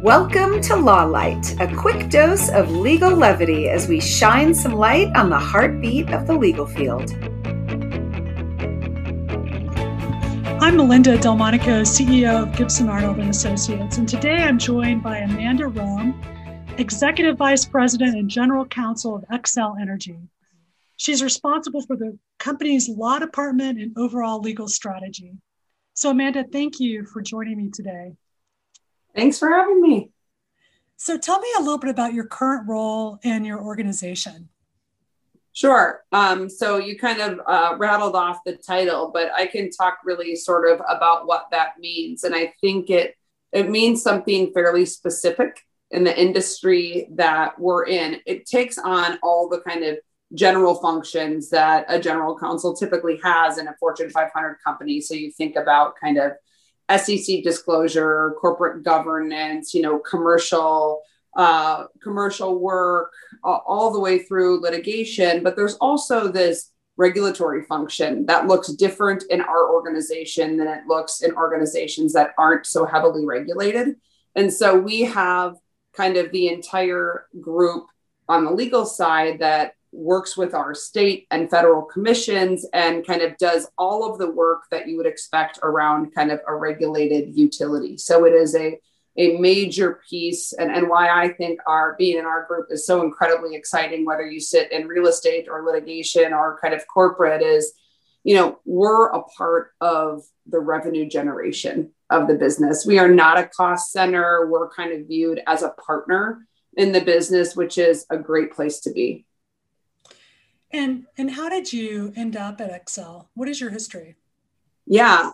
Welcome to Law Light, a quick dose of legal levity as we shine some light on the heartbeat of the legal field. I'm Melinda Delmonico, CEO of Gibson Arnold & Associates, and today I'm joined by Amanda Rome, Executive Vice President and General Counsel of Xcel Energy. She's responsible for the company's law department and overall legal strategy. So Amanda, thank you for joining me today. Thanks for having me. So tell me a little bit about your current role in your organization. Sure. So you kind of rattled off the title, but I can talk really sort of about what that means. And I think it means something fairly specific in the industry that we're in. It takes on all the kind of general functions that a general counsel typically has in a Fortune 500 company. So you think about kind of SEC disclosure, corporate governance, commercial work, all the way through litigation. But there's also this regulatory function that looks different in our organization than it looks in organizations that aren't so heavily regulated. And so we have kind of the entire group on the legal side that works with our state and federal commissions and kind of does all of the work that you would expect around kind of a regulated utility. So it is a major piece and why I think being in our group is so incredibly exciting, whether you sit in real estate or litigation or kind of corporate is, we're a part of the revenue generation of the business. We are not a cost center. We're kind of viewed as a partner in the business, which is a great place to be. And how did you end up at Xcel? What is your history? Yeah.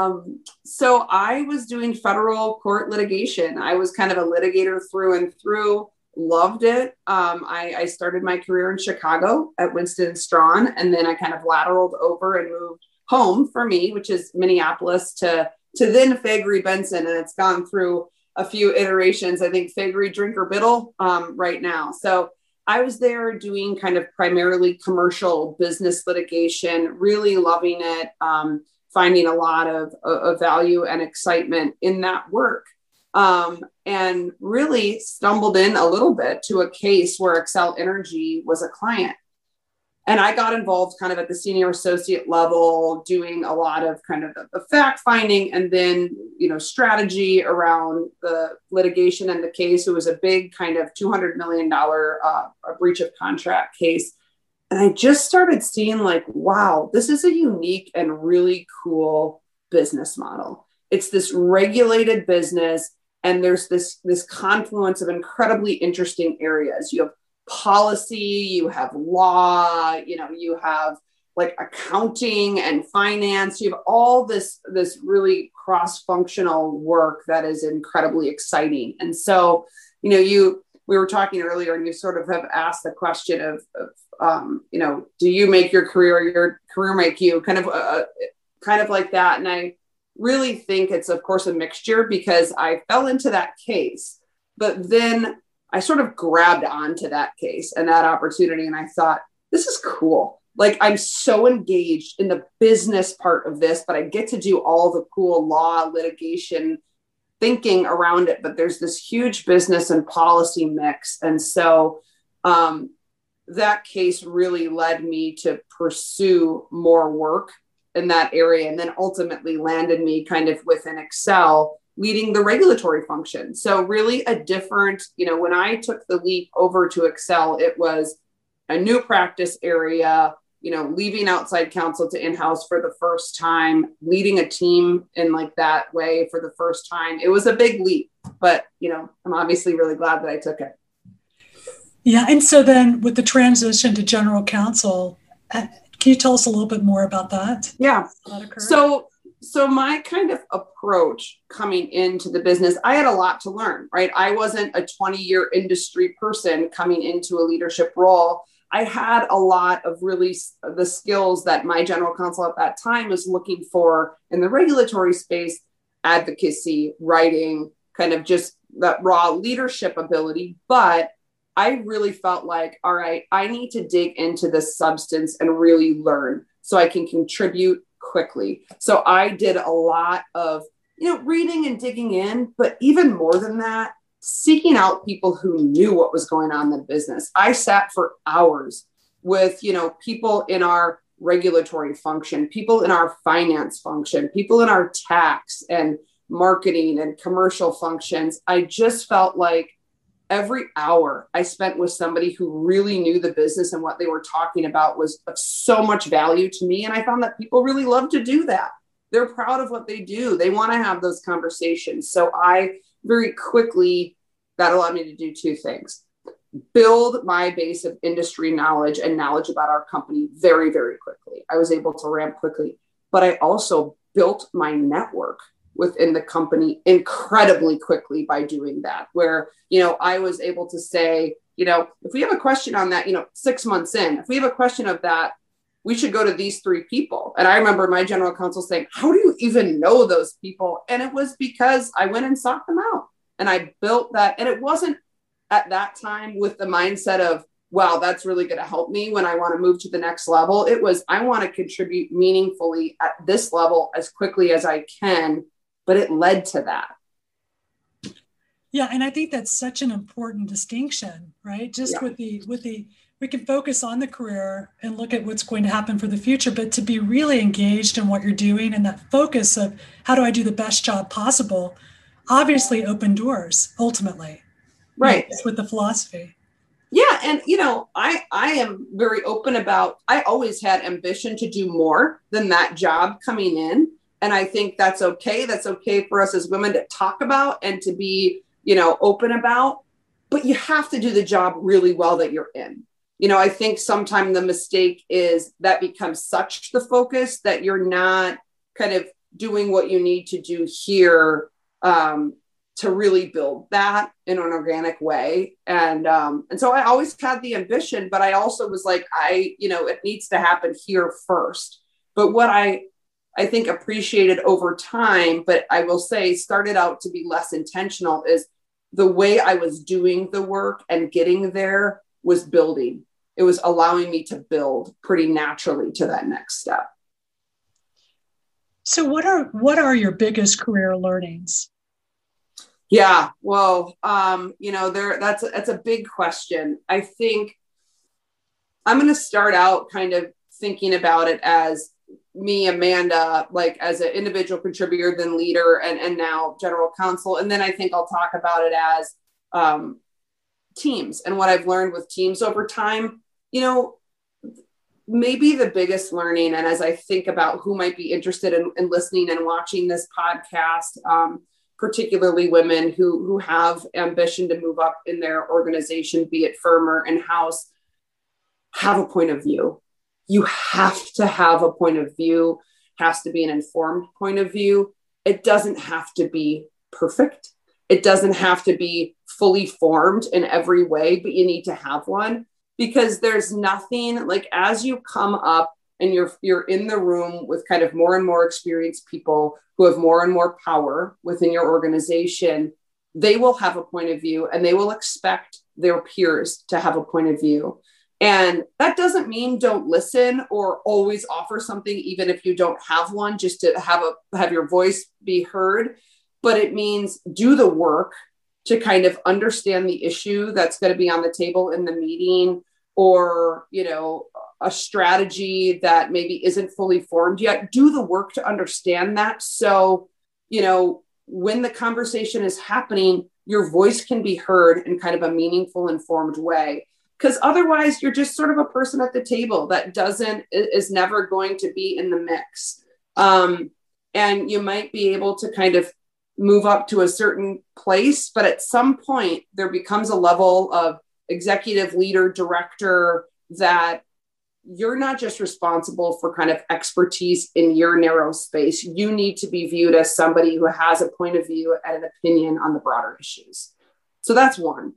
So I was doing federal court litigation. I was kind of a litigator through and through, loved it. I started my career in Chicago at Winston & Strawn, and then I kind of lateraled over and moved home for me, which is Minneapolis, to then Faegre Benson. And it's gone through a few iterations. I think Faegre Drinker Biddle right now. So I was there doing kind of primarily commercial business litigation, really loving it, finding a lot of value and excitement in that work, and really stumbled in a little bit to a case where Xcel Energy was a client. And I got involved kind of at the senior associate level, doing a lot of kind of the fact finding and then, strategy around the litigation and the case. It was a big kind of $200 million breach of contract case. And I just started seeing like, wow, this is a unique and really cool business model. It's this regulated business. And there's this confluence of incredibly interesting areas. You have policy, you have law, you have like accounting and finance. You have all this really cross-functional work that is incredibly exciting. And so, we were talking earlier and you sort of have asked the question of do you make your career or your career make you, kind of like that. And I really think it's, of course, a mixture because I fell into that case, but then I sort of grabbed onto that case and that opportunity. And I thought, this is cool. Like, I'm so engaged in the business part of this, but I get to do all the cool law litigation thinking around it. But there's this huge business and policy mix. And so that case really led me to pursue more work in that area, and then ultimately landed me kind of within Xcel, leading the regulatory function. So really a different, when I took the leap over to Xcel, it was a new practice area, leaving outside counsel to in-house for the first time, leading a team in like that way for the first time. It was a big leap, but, I'm obviously really glad that I took it. Yeah. And so then with the transition to general counsel, can you tell us a little bit more about that? Yeah. So my kind of approach coming into the business, I had a lot to learn, right? I wasn't a 20-year industry person coming into a leadership role. I had a lot of really the skills that my general counsel at that time was looking for in the regulatory space: advocacy, writing, kind of just that raw leadership ability. But I really felt like, all right, I need to dig into the substance and really learn so I can contribute quickly. So I did a lot of, reading and digging in, but even more than that, seeking out people who knew what was going on in the business. I sat for hours with, people in our regulatory function, people in our finance function, people in our tax and marketing and commercial functions. I just felt like every hour I spent with somebody who really knew the business and what they were talking about was of so much value to me. And I found that people really love to do that. They're proud of what they do. They want to have those conversations. So I very quickly, that allowed me to do two things: build my base of industry knowledge and knowledge about our company very, very quickly. I was able to ramp quickly, but I also built my network within the company incredibly quickly by doing that, where, I was able to say, if we have a question on that, 6 months in, if we have a question of that, we should go to these three people. And I remember my general counsel saying, how do you even know those people? And it was because I went and sought them out and I built that. And it wasn't at that time with the mindset of, wow, that's really going to help me when I want to move to the next level. It was, I want to contribute meaningfully at this level as quickly as I can. But it led to that. Yeah. And I think that's such an important distinction, right? Just with the, we can focus on the career and look at what's going to happen for the future, but to be really engaged in what you're doing and that focus of how do I do the best job possible, obviously open doors ultimately. Right. With the philosophy. Yeah. And, I am very open about, I always had ambition to do more than that job coming in. And I think that's okay. That's okay for us as women to talk about and to be, open about, but you have to do the job really well that you're in. I think sometimes the mistake is that becomes such the focus that you're not kind of doing what you need to do here to really build that in an organic way. And so I always had the ambition, but I also was like, it needs to happen here first. But what I think appreciated over time, but I will say started out to be less intentional, is the way I was doing the work and getting there was building. It was allowing me to build pretty naturally to that next step. So what are your biggest career learnings? Yeah, well, that's a big question. I think I'm going to start out kind of thinking about it as me, Amanda, like as an individual contributor, then leader, and now general counsel. And then I think I'll talk about it as teams and what I've learned with teams over time. Maybe the biggest learning, and as I think about who might be interested in listening and watching this podcast, particularly women who have ambition to move up in their organization, be it firm or in-house, have a point of view. You have to have a point of view, has to be an informed point of view. It doesn't have to be perfect. It doesn't have to be fully formed in every way, but you need to have one, because there's nothing like, as you come up and you're in the room with kind of more and more experienced people who have more and more power within your organization, they will have a point of view and they will expect their peers to have a point of view. And that doesn't mean don't listen or always offer something, even if you don't have one, just to have your voice be heard. But it means do the work to kind of understand the issue that's going to be on the table in the meeting, or, a strategy that maybe isn't fully formed yet. Do the work to understand that. So, when the conversation is happening, your voice can be heard in kind of a meaningful, informed way. Because otherwise you're just sort of a person at the table that is never going to be in the mix. And you might be able to kind of move up to a certain place, but at some point there becomes a level of executive leader, director, that you're not just responsible for kind of expertise in your narrow space. You need to be viewed as somebody who has a point of view and an opinion on the broader issues. So that's one.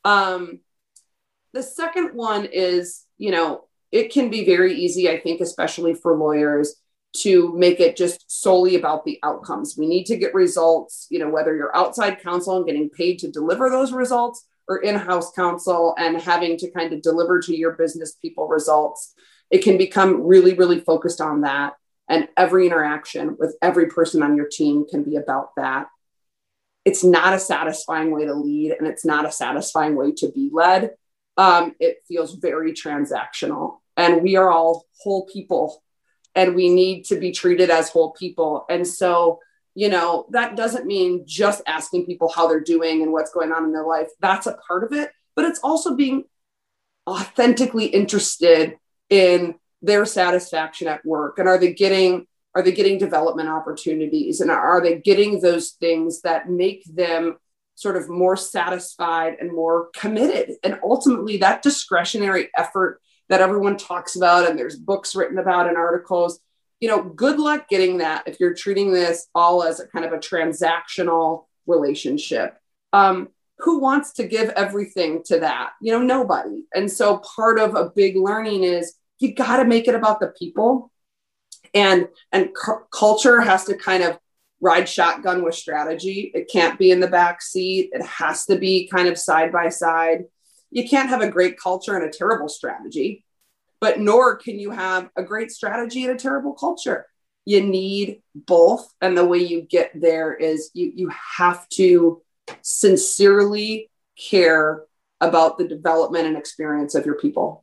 The second one is, it can be very easy, I think, especially for lawyers, to make it just solely about the outcomes. We need to get results, whether you're outside counsel and getting paid to deliver those results, or in-house counsel and having to kind of deliver to your business people results. It can become really, really focused on that. And every interaction with every person on your team can be about that. it's not a satisfying way to lead, and it's not a satisfying way to be led. It feels very transactional, and we are all whole people, and we need to be treated as whole people. And so, that doesn't mean just asking people how they're doing and what's going on in their life. That's a part of it, but it's also being authentically interested in their satisfaction at work. And are they getting development opportunities? And are they getting those things that make them sort of more satisfied and more committed? And ultimately, that discretionary effort that everyone talks about, and there's books written about and articles, good luck getting that if you're treating this all as a kind of a transactional relationship. Who wants to give everything to that? Nobody. And so part of a big learning is you got to make it about the people, and culture has to kind of ride shotgun with strategy. It can't be in the back seat. It has to be kind of side by side. You can't have a great culture and a terrible strategy, but nor can you have a great strategy and a terrible culture. You need both. And the way you get there is you have to sincerely care about the development and experience of your people.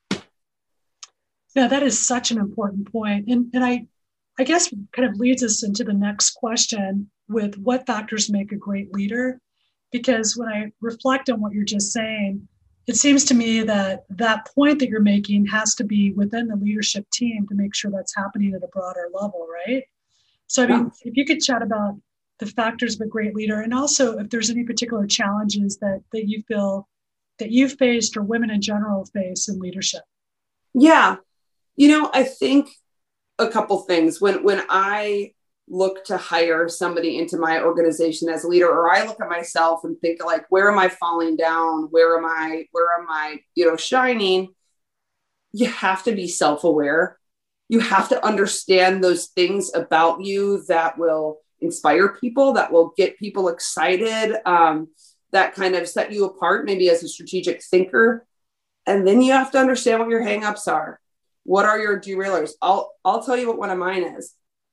Yeah, that is such an important point. And I guess kind of leads us into the next question with what factors make a great leader. Because when I reflect on what you're just saying, it seems to me that that point that you're making has to be within the leadership team to make sure that's happening at a broader level, right? So, if you could chat about the factors of a great leader, and also if there's any particular challenges that you feel that you've faced or women in general face in leadership. Yeah. I think a couple things. When I look to hire somebody into my organization as a leader, or I look at myself and think like, where am I falling down? Where am I, shining? You have to be self-aware. You have to understand those things about you that will inspire people, that will get people excited, that kind of set you apart, maybe as a strategic thinker. And then you have to understand what your hangups are. What are your derailers? I'll tell you what one of mine is.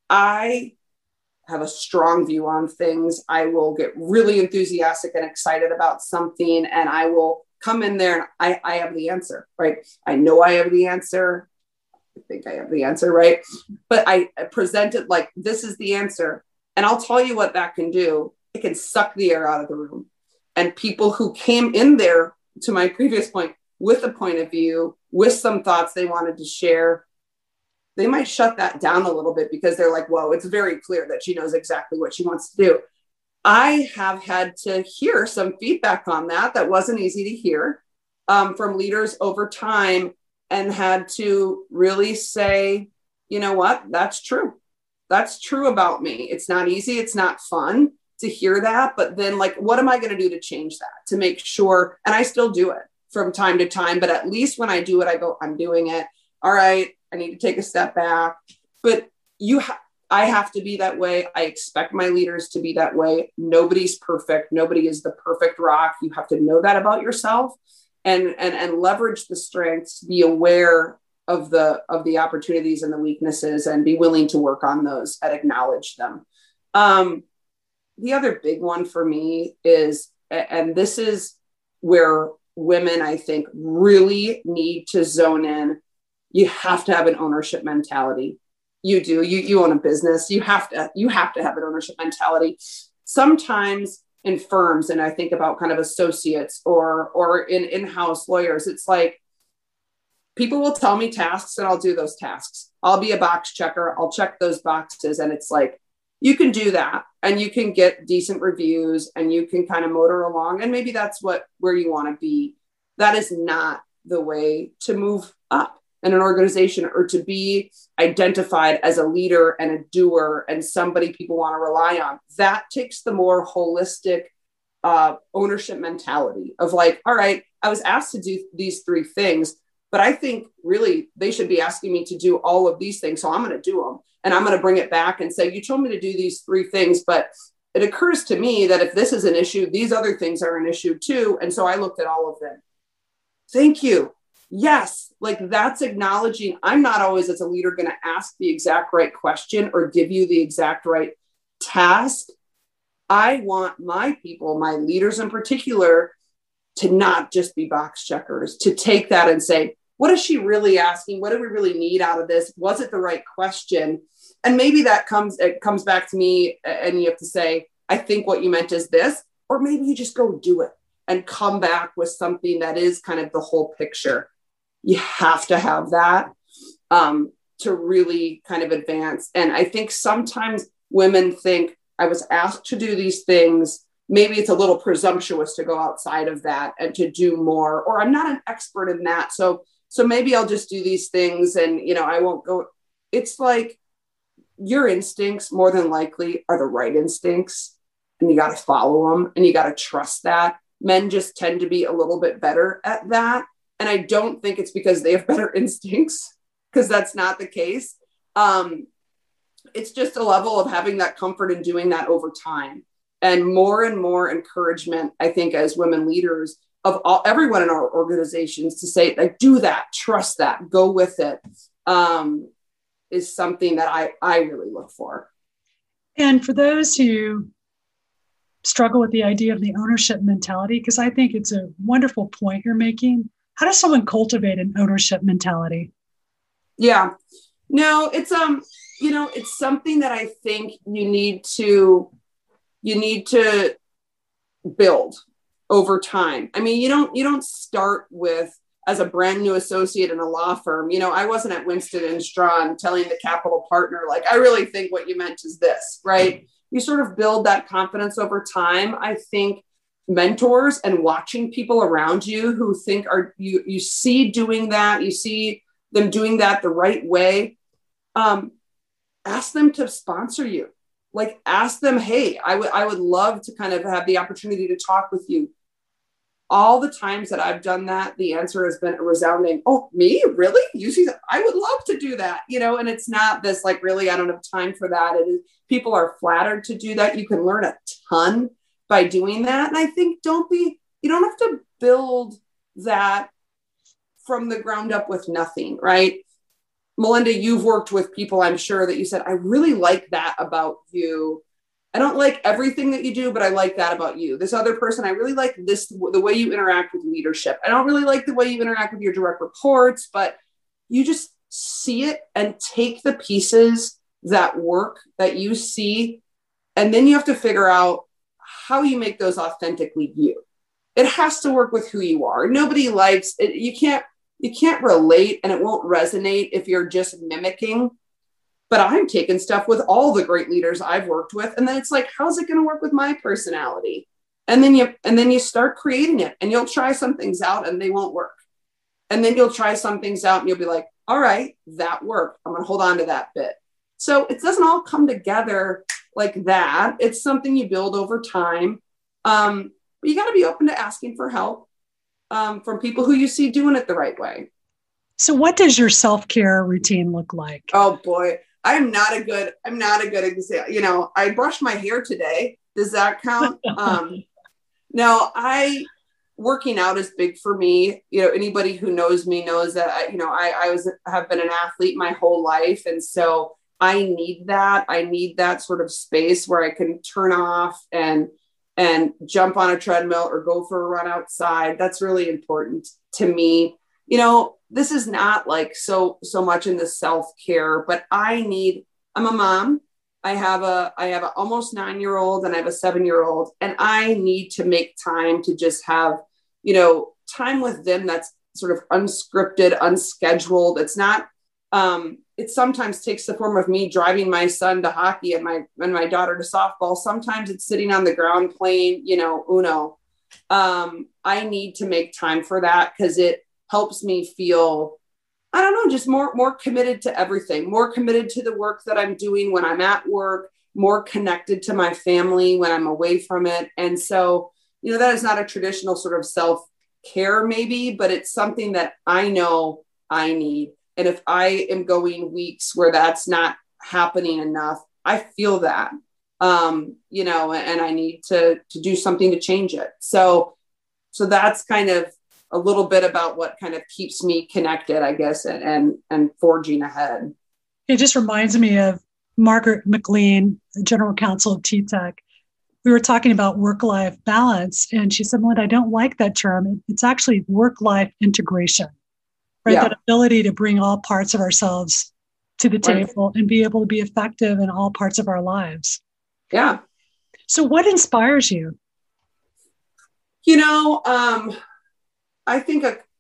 I have a strong view on things. I will get really enthusiastic and excited about something, and I will come in there and I have the answer, right? I know I have the answer. I think I have the answer, right? But I present it like this is the answer. And I'll tell you what that can do. It can suck the air out of the room. And people who came in there, to my previous point, with a point of view, with some thoughts they wanted to share, they might shut that down a little bit because they're like, whoa, it's very clear that she knows exactly what she wants to do. I have had to hear some feedback on that wasn't easy to hear from leaders over time, and had to really say, you know what, that's true. That's true about me. It's not easy. It's not fun to hear that. But then what am I going to do to change that, to make sure? And I still do it from time to time, but at least when I do it, I go, I'm doing it. All right. I need to take a step back, but I have to be that way. I expect my leaders to be that way. Nobody's perfect. Nobody is the perfect rock. You have to know that about yourself and leverage the strengths, be aware of the opportunities and the weaknesses, and be willing to work on those and acknowledge them. The other big one for me is, and this is where women, I think, really need to zone in. You have to have an ownership mentality. You do. You own a business. You have to have an ownership mentality. Sometimes in firms, and I think about kind of associates or in-house lawyers, it's like people will tell me tasks and I'll do those tasks. I'll be a box checker. I'll check those boxes. And it's like, you can do that and you can get decent reviews and you can kind of motor along. And maybe that's where you want to be. That is not the way to move up in an organization, or to be identified as a leader and a doer and somebody people want to rely on. That takes the more holistic ownership mentality of like, all right, I was asked to do these 3 things, but I think really they should be asking me to do all of these things. So I'm going to do them, and I'm going to bring it back and say, you told me to do these 3 things, but it occurs to me that if this is an issue, these other things are an issue too. And so I looked at all of them. Thank you. Yes. That's acknowledging I'm not always as a leader going to ask the exact right question or give you the exact right task, I want my people, my leaders in particular, to not just be box checkers, to take that and say, what is she really asking? What do we really need out of this? Was it the right question? And maybe it comes back to me and you have to say, I think what you meant is this, or maybe you just go do it and come back with something that is kind of the whole picture. You have to have that to really kind of advance. And I think sometimes women think, I was asked to do these things. Maybe it's a little presumptuous to go outside of that and to do more, or I'm not an expert in that. So maybe I'll just do these things and, I won't go. It's like your instincts more than likely are the right instincts, and you got to follow them and you got to trust that. Men just tend to be a little bit better at that. And I don't think it's because they have better instincts, because that's not the case. It's just a level of having that comfort in doing that over time, and more encouragement, I think, as women leaders of everyone in our organizations to say, like, do that, trust that, go with it, is something that I really look for. And for those who struggle with the idea of the ownership mentality, because I think it's a wonderful point you're making, how does someone cultivate an ownership mentality? Yeah, no, it's it's something that I think you need to build over time. I mean, you don't start with as a brand new associate in a law firm. I wasn't at Winston & Strawn telling the capital partner, like, I really think what you meant is this, right? You sort of build that confidence over time. I think mentors and watching people around you who think you see doing that, you see them doing that the right way. Ask them to sponsor you. Like, ask them, hey, I would love to kind of have the opportunity to talk with you. All the times that I've done that, the answer has been a resounding, oh, me? Really? You see that? I would love to do that, and it's not this like, really, I don't have time for that. It is, people are flattered to do that. You can learn a ton by doing that. And I think you don't have to build that from the ground up with nothing, right? Melinda, you've worked with people, I'm sure, that you said, I really like that about you. I don't like everything that you do, but I like that about you. This other person, I really like the way you interact with leadership. I don't really like the way you interact with your direct reports, but you just see it and take the pieces that work that you see. And then you have to figure out how you make those authentically you. It has to work with who you are. Nobody likes it. You can't relate, and it won't resonate if you're just mimicking. But I'm taking stuff with all the great leaders I've worked with. And then it's like, how's it going to work with my personality? And then you start creating it, and you'll try some things out and they won't work. And then you'll try some things out and you'll be like, all right, that worked. I'm going to hold on to that bit. So it doesn't all come together like that. It's something you build over time. But you got to be open to asking for help from people who you see doing it the right way. So what does your self-care routine look like? Oh boy, I'm not a good example. I brushed my hair today. Does that count? No, working out is big for me. Anybody who knows me knows that I have been an athlete my whole life. And so I need that. I need that sort of space where I can turn off and jump on a treadmill or go for a run outside. That's really important to me. This is not like so much in the self-care, but I'm a mom. I have a almost 9-year-old and I have a 7-year-old, and I need to make time to just have, time with them that's sort of unscripted, unscheduled. It's not, it sometimes takes the form of me driving my son to hockey and my daughter to softball. Sometimes it's sitting on the ground playing, Uno. I need to make time for that because it helps me feel, I don't know, just more committed to everything, more committed to the work that I'm doing when I'm at work, more connected to my family when I'm away from it. And so, that is not a traditional sort of self-care maybe, but it's something that I know I need. And if I am going weeks where that's not happening enough, I feel that, and I need to do something to change it. So that's kind of a little bit about what kind of keeps me connected, I guess, and forging ahead. It just reminds me of Margaret McLean, General Counsel of TTEC. we were talking about work-life balance, and she said, Melinda, I don't like that term. It's actually work-life integration, right? Yeah. That ability to bring all parts of ourselves to the table and be able to be effective in all parts of our lives. Yeah. So what inspires you? I think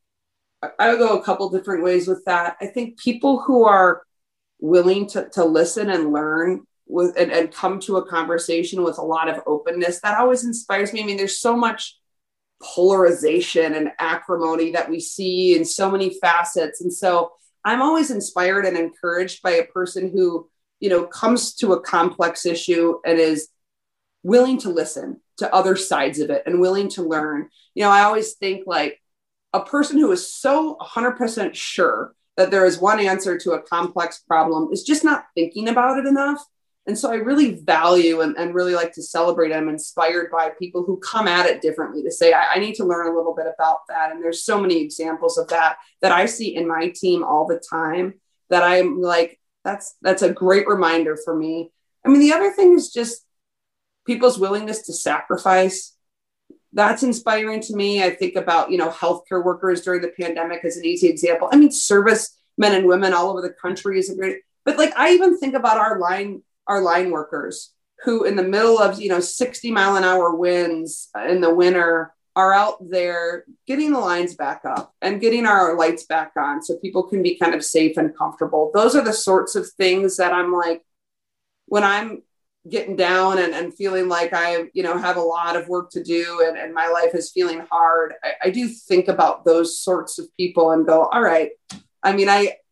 I would go a couple different ways with that. I think people who are willing to listen and learn and come to a conversation with a lot of openness, that always inspires me. I mean, there's so much polarization and acrimony that we see in so many facets. And so I'm always inspired and encouraged by a person who, comes to a complex issue and is willing to listen to other sides of it and willing to learn. I always think like a person who is so 100% sure that there is one answer to a complex problem is just not thinking about it enough. And so I really value and really like to celebrate. I'm inspired by people who come at it differently, to say, I need to learn a little bit about that. And there's so many examples of that I see in my team all the time, that I'm like, that's a great reminder for me. I mean, the other thing is just people's willingness to sacrifice. That's inspiring to me. I think about, healthcare workers during the pandemic as an easy example. I mean, service men and women all over the country is a great, but like, I even think about our line workers who in the middle of, 60-mile-an-hour winds in the winter are out there getting the lines back up and getting our lights back on so people can be kind of safe and comfortable. Those are the sorts of things that I'm like, when I'm getting down and feeling like I, have a lot of work to do and my life is feeling hard, I do think about those sorts of people and go, all right, I mean,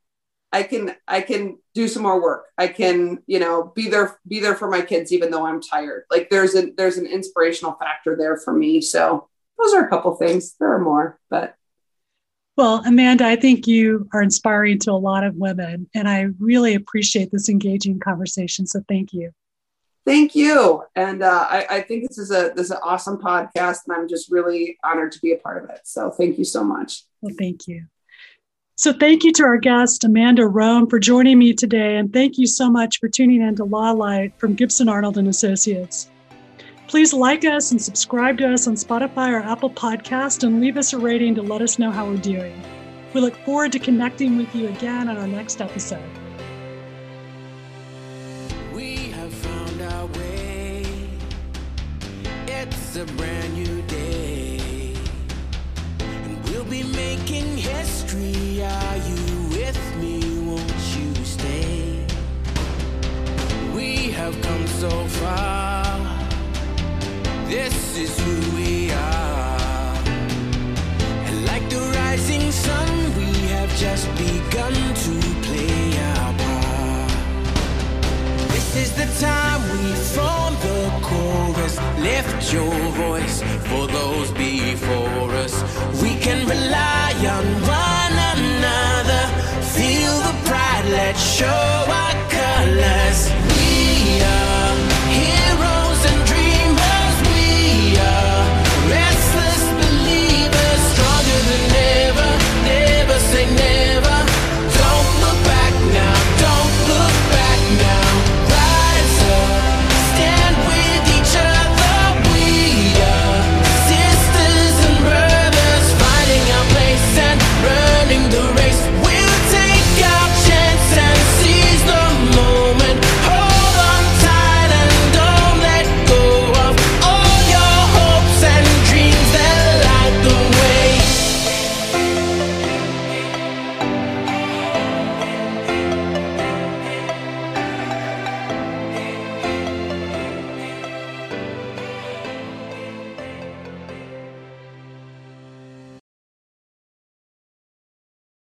I can do some more work. I can, be there for my kids, even though I'm tired. Like there's an inspirational factor there for me. So those are a couple things. There are more, but. Well, Amanda, I think you are inspiring to a lot of women, and I really appreciate this engaging conversation. So thank you. Thank you. And I think this is an awesome podcast, and I'm just really honored to be a part of it. So thank you so much. Well, thank you. So thank you to our guest, Amanda Rome, for joining me today. And thank you so much for tuning in to Law Light from Gibson Arnold and Associates. Please like us and subscribe to us on Spotify or Apple Podcast and leave us a rating to let us know how we're doing. We look forward to connecting with you again on our next episode. We have found our way. It's a brand new day. And we'll be making history. Are you with me? Won't you stay? We have come so far. This is who we are. And like the rising sun, we have just begun to play our part. This is the time we form the chorus. Lift your voice for those before us. We can rely on one another. Feel the pride, let's show